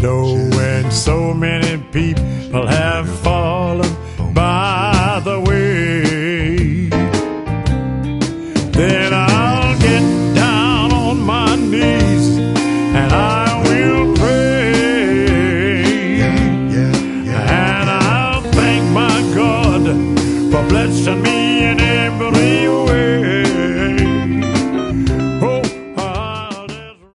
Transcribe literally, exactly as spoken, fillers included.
know when so many people have fallen by the way, then I'll get down on my knees and I will pray, and I'll thank my God for blessing me